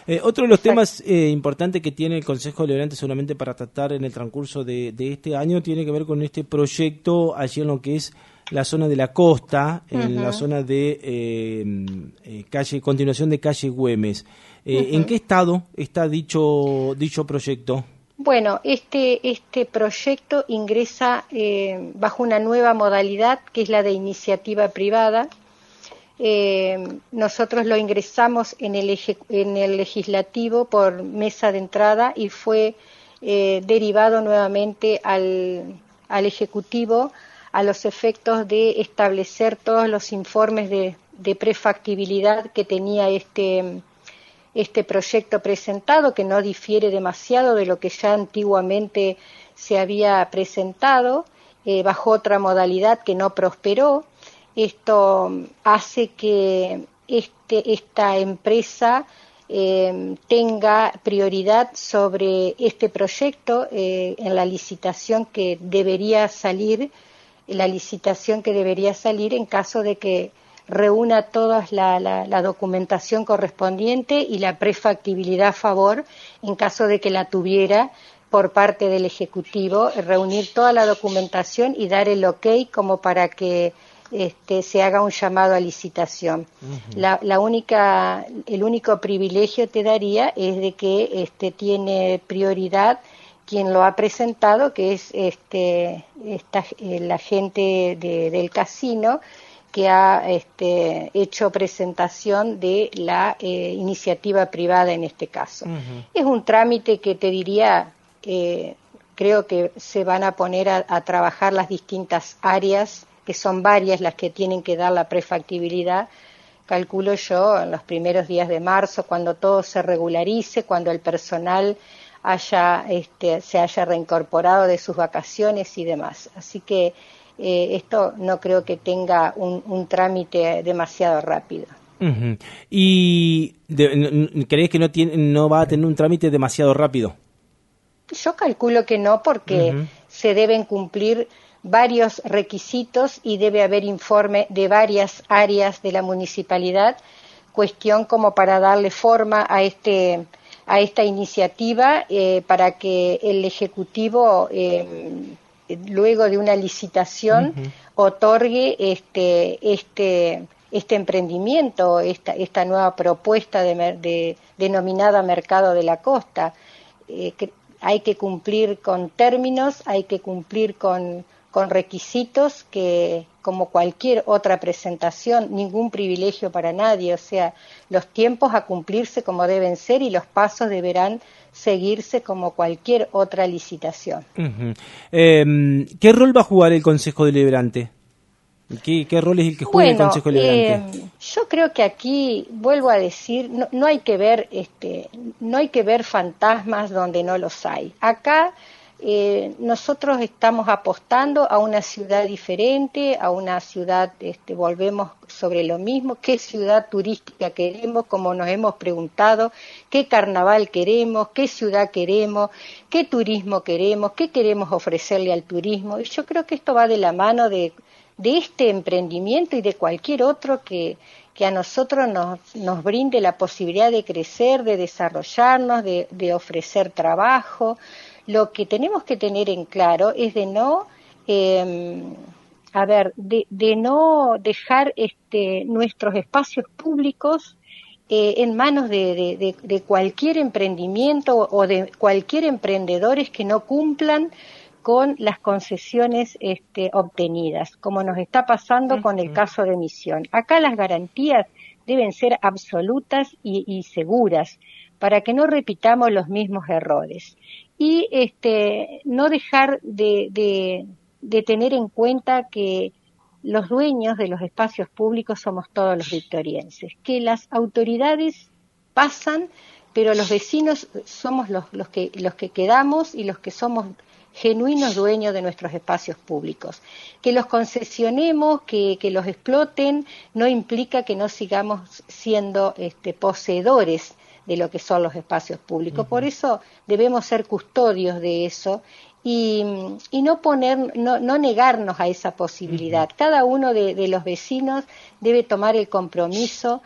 Otro de los Exacto. temas importantes que tiene el Consejo Deliberante seguramente para tratar en el transcurso de este año tiene que ver con este proyecto allí en lo que es la zona de la costa, en la Ujú, zona de continuación de calle Güemes. ¿En ujú. qué estado está dicho proyecto? Bueno, este proyecto ingresa bajo una nueva modalidad que es la de iniciativa privada. Nosotros lo ingresamos en el legislativo por mesa de entrada y fue derivado nuevamente al ejecutivo a los efectos de establecer todos los informes de prefactibilidad que tenía este proyecto presentado, que no difiere demasiado de lo que ya antiguamente se había presentado, bajo otra modalidad que no prosperó. Esto hace que esta empresa tenga prioridad sobre este proyecto en la licitación que debería salir en caso de que reúna toda la documentación correspondiente y la prefactibilidad a favor en caso de que la tuviera por parte del Ejecutivo, reunir toda la documentación y dar el ok como para que se haga un llamado a licitación. Ujú. El único privilegio te daría es de que tiene prioridad quien lo ha presentado, que es la gente del casino, que ha hecho presentación de la iniciativa privada en este caso. Ujú. Es un trámite que te diría, creo que se van a poner a trabajar las distintas áreas, que son varias las que tienen que dar la prefactibilidad, calculo yo, en los primeros días de marzo, cuando todo se regularice, cuando el personal se haya reincorporado de sus vacaciones y demás. Así que esto no creo que tenga un trámite demasiado rápido. Ujú. ¿Y crees que no va a tener un trámite demasiado rápido? Yo calculo que no, porque Ujú. se deben cumplir varios requisitos y debe haber informe de varias áreas de la municipalidad, cuestión como para darle forma a esta iniciativa para que el Ejecutivo, luego de una licitación, Ujú. otorgue este emprendimiento, esta nueva propuesta denominada Mercado de la Costa. Que hay que cumplir con términos, hay que cumplir con requisitos que, como cualquier otra presentación, ningún privilegio para nadie, o sea, los tiempos a cumplirse como deben ser y los pasos deberán seguirse como cualquier otra licitación. Ujú. ¿Qué rol va a jugar el Consejo Deliberante? ¿Qué rol es el que juega el Bueno, Consejo Deliberante? yo creo que aquí vuelvo a decir, no hay que ver, no hay que ver fantasmas donde no los hay. Acá nosotros estamos apostando a una ciudad diferente, a una ciudad, volvemos sobre lo mismo, qué ciudad turística queremos, como nos hemos preguntado, qué carnaval queremos, qué ciudad queremos, qué turismo queremos, qué queremos ofrecerle al turismo. Y yo creo que esto va de la mano de este emprendimiento y de cualquier otro que a nosotros nos brinde la posibilidad de crecer, de desarrollarnos, de ofrecer trabajo. Lo que tenemos que tener en claro es de no, de no dejar nuestros espacios públicos en manos de cualquier emprendimiento o de cualquier emprendedores que no cumplan con las concesiones obtenidas, como nos está pasando con el Ujú. caso de Misión. Acá las garantías deben ser absolutas y seguras para que no repitamos los mismos errores. Y no dejar de tener en cuenta que los dueños de los espacios públicos somos todos los victorienses, que las autoridades pasan, pero los vecinos somos los que quedamos y los que somos genuinos dueños de nuestros espacios públicos. Que los concesionemos, que los exploten, no implica que no sigamos siendo poseedores de lo que son los espacios públicos. Por eso debemos ser custodios de eso y no negarnos a esa posibilidad. Cada uno de los vecinos debe tomar el compromiso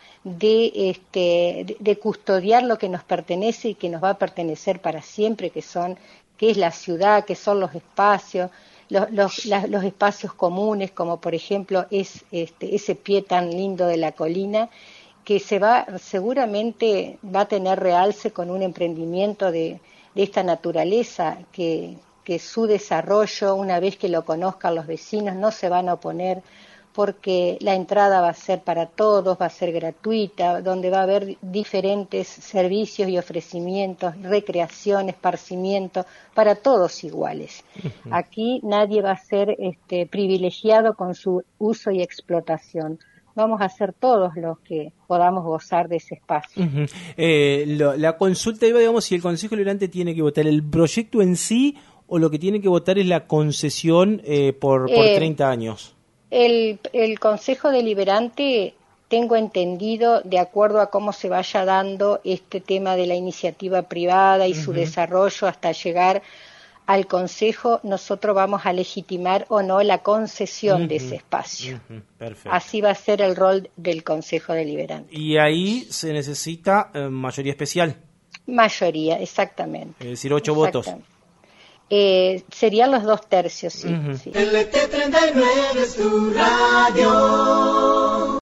de custodiar lo que nos pertenece y que nos va a pertenecer para siempre, que es la ciudad, que son los espacios, los espacios comunes, como por ejemplo ese pie tan lindo de la colina, que seguramente va a tener realce con un emprendimiento de esta naturaleza, que su desarrollo, una vez que lo conozcan los vecinos, no se van a oponer, porque la entrada va a ser para todos, va a ser gratuita, donde va a haber diferentes servicios y ofrecimientos, recreación, esparcimiento, para todos iguales. Aquí nadie va a ser privilegiado con su uso y explotación. Vamos a ser todos los que podamos gozar de ese espacio. La consulta iba, digamos, si el Consejo Deliberante tiene que votar el proyecto en sí o lo que tiene que votar es la concesión por 30 años. El Consejo Deliberante, tengo entendido, de acuerdo a cómo se vaya dando este tema de la iniciativa privada y su desarrollo hasta llegar al Consejo, nosotros vamos a legitimar o no la concesión de ese espacio. Perfecto. Así va a ser el rol del Consejo Deliberante. Y ahí se necesita mayoría especial. Mayoría, exactamente. Es decir, 8 votos. Serían los 2/3, sí. Sí. LT39 es tu radio.